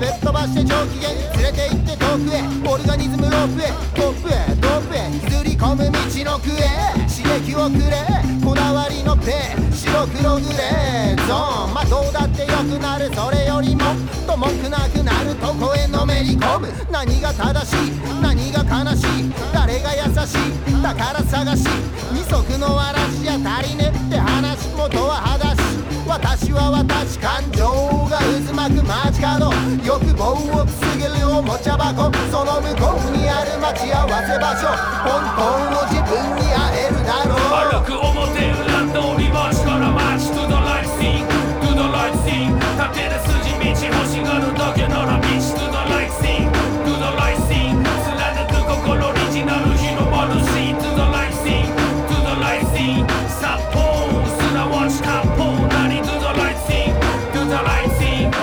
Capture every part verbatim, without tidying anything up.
ぶっ飛ばして上機嫌に連れて行って遠くへオルガニズムロープへトップへドープへ削り込む道のくへ刺激をくれこだわりのペン白黒グレーゾーンまあどうだってよくなるそれよりもっと文句なくなるとこへのめり込む何が正しい何が悲しい誰が優しいだから探し二足の嵐じゃ足りねって話元は裸足私は私感情が渦巻く街角欲望をくすぐるおもちゃ箱その向こうにある待ち合わせ場所本当の自分に会えるだろう歩く表裏通り街から街 To the light scene To the light scene 立てる筋道欲しがるだけなら道 To the light scene To the light scene 貫く心オリジナル広まるシーン To the light scene To the light scene 殺法すなわち割烹何 To the light scene To the light scene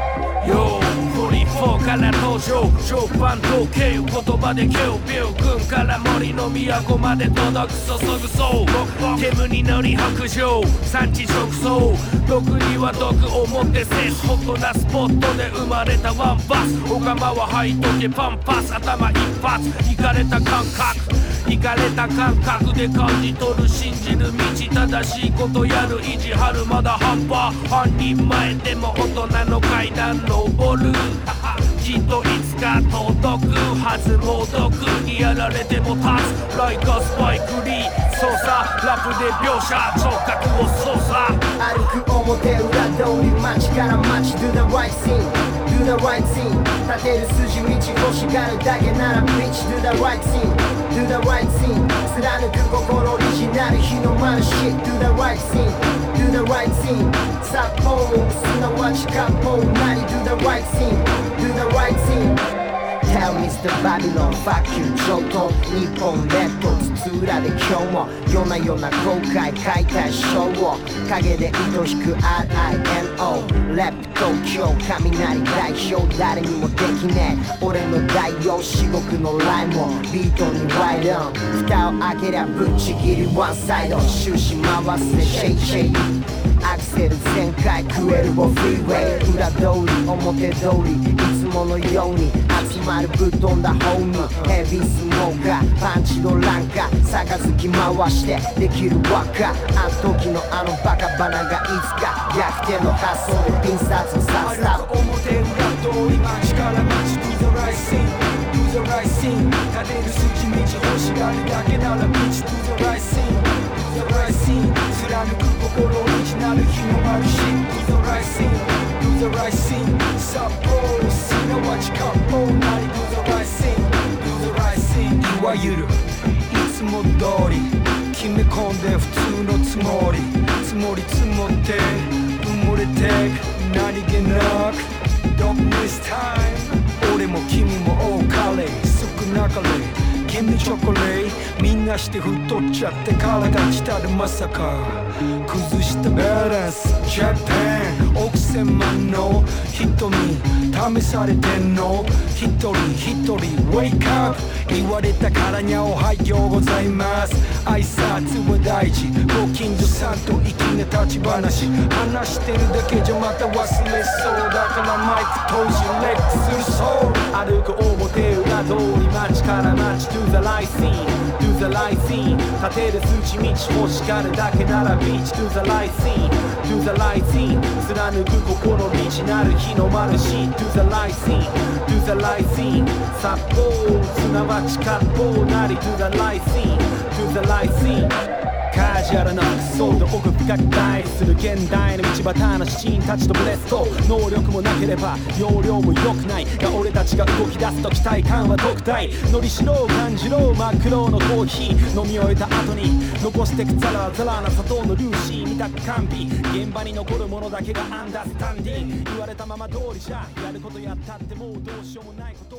Yoフリーフォーから登場超パン時計言葉でキュービュー軍から森の都まで届く注ぐそう煙に乗り白状産地直送毒には毒をもってせホットなスポットで生まれたワンバスオカマは吐いとけパンパス頭一発いかれた感覚いかれた感覚で感じ取る信じる道正しいことやる意地張るまだ半端半人前でも大人の階段登るきっといつか届くはずも毒にやられても立つ Like a スパイクリー操作ラップで描写聴覚を操作歩く表裏通り街から街 Do the right thing Do the right thing 立てる筋道欲しがるだけなら Bitch Do the right thing Do the right thing 貫く心オリジナル日の丸 Shit Do the right thing Do the right thing 殺法すなわち割烹何 Do the right thing Do the right thing Tellミスター Babylon Fuck you 上等日本列島津々浦で今日も夜な夜な後悔解体ショーを影で糸引く アールアイエヌオー ラップ東京雷代表誰にもできねえ俺の代用至極のライムをビートにワイドン蓋を開けりゃぶっちぎりワンサイド終始回せシェイシェイアクセル全開クエルをフリーウェイ裏通り表通りいつものように集まるぶっ飛んだホームヘビースモーカーパンチのランカー杯回してできる輪っかあの時のあのバカバナがいつか逆転の発想でピンサーツをさせた表裏通り街から街 Do the right thing Do the right thing 立てる筋道欲しがるだけなら Bitch Do the right thing Do the right thing 貫く心オリジナル日の丸 Shit Do the right thing Do the right thing 殺法すなわち割烹何 Do the right thing Do the right thing いわゆるいつも通り決め込んで普通のつもり積もり積もって埋もれてく何気なく Don't miss time 俺も君も多かれ少なかれ君にチョコレートみんなして太っちゃって体来たでまさか崩したバランスジャパン億千万の瞳試されてんの一人一人 Wake up 言われたからにゃおはようございます挨拶は大事ご近所さんと粋な立ち話話してるだけじゃまた忘れそうだからマイク閉じレックするそう歩く表裏通り街から街 Do the right thing Do the right thing 立てる筋道欲しがるだけなら Bitch Do the right thing Do the right thing 貫く心オリジナル日の丸し Do the right thing Do the right thing 殺法すなわち割烹なり Do the right thing Do the right thingカジュアルな服装で奥深く対立する現代の道端のシーンたちとブレスト能力もなければ容量も良くないが俺たちが動き出すと期待感は特大のりしろを感じろ真っ黒のコーヒー飲み終えた後に残してくザラザラな砂糖のルーシー見たく完備現場に残るものだけがアンダースタンディング言われたまま通りじゃやることやったってもうどうしようもないこと